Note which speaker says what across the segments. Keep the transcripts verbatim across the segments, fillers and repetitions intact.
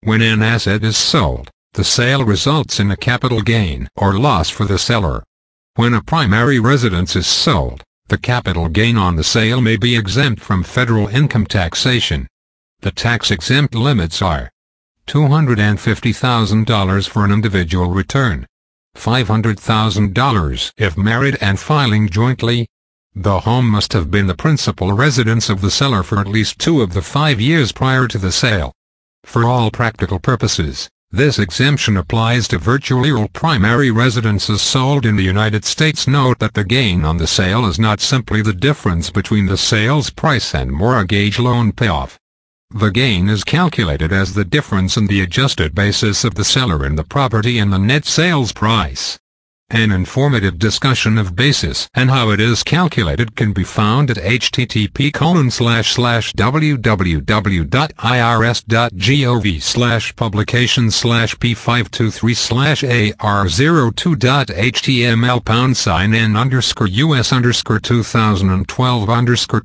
Speaker 1: When an asset is sold, the sale results in a capital gain or loss for the seller. When a primary residence is sold, the capital gain on the sale may be exempt from federal income taxation. The tax-exempt limits are two hundred fifty thousand dollars for an individual return, five hundred thousand dollars if married and filing jointly. The home must have been the principal residence of the seller for at least two of the five years prior to the sale. For all practical purposes, this exemption applies to virtually all primary residences sold in the United States. Note that the gain on the sale is not simply the difference between the sales price and mortgage loan payoff. The gain is calculated as the difference in the adjusted basis of the seller in the property and the net sales price. An informative discussion of basis and how it is calculated can be found at h t t p colon slash slash w w w dot i r s dot gov slash publication slash p five two three slash a r zero two dot h t m l pound sign n underscore us underscore two thousand twelve underscore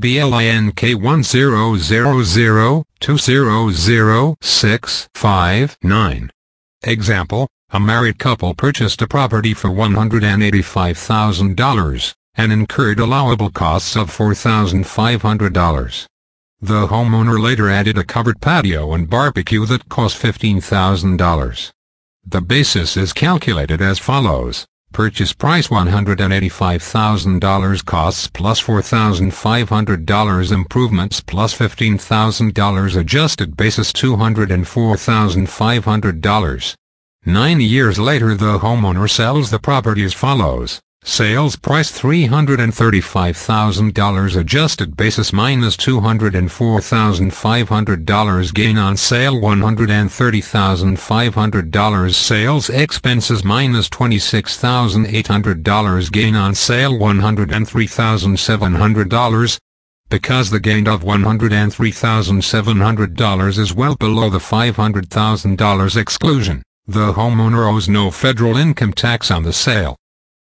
Speaker 1: publink one zero zero zero two zero zero six five nine. Example: a married couple purchased a property for one hundred eighty-five thousand dollars, and incurred allowable costs of four thousand five hundred dollars. The homeowner later added a covered patio and barbecue that cost fifteen thousand dollars. The basis is calculated as follows: purchase price one hundred eighty-five thousand dollars, costs plus four thousand five hundred dollars, improvements plus fifteen thousand dollars, adjusted basis two hundred four thousand five hundred dollars. Nine years later, the homeowner sells the property as follows: sales price three hundred thirty-five thousand dollars, adjusted basis minus two hundred four thousand five hundred dollars, gain on sale one hundred thirty thousand five hundred dollars, sales expenses minus twenty-six thousand eight hundred dollars, gain on sale one hundred three thousand seven hundred dollars. Because the gain of one hundred three thousand seven hundred dollars is well below the five hundred thousand dollars exclusion, the homeowner owes no federal income tax on the sale.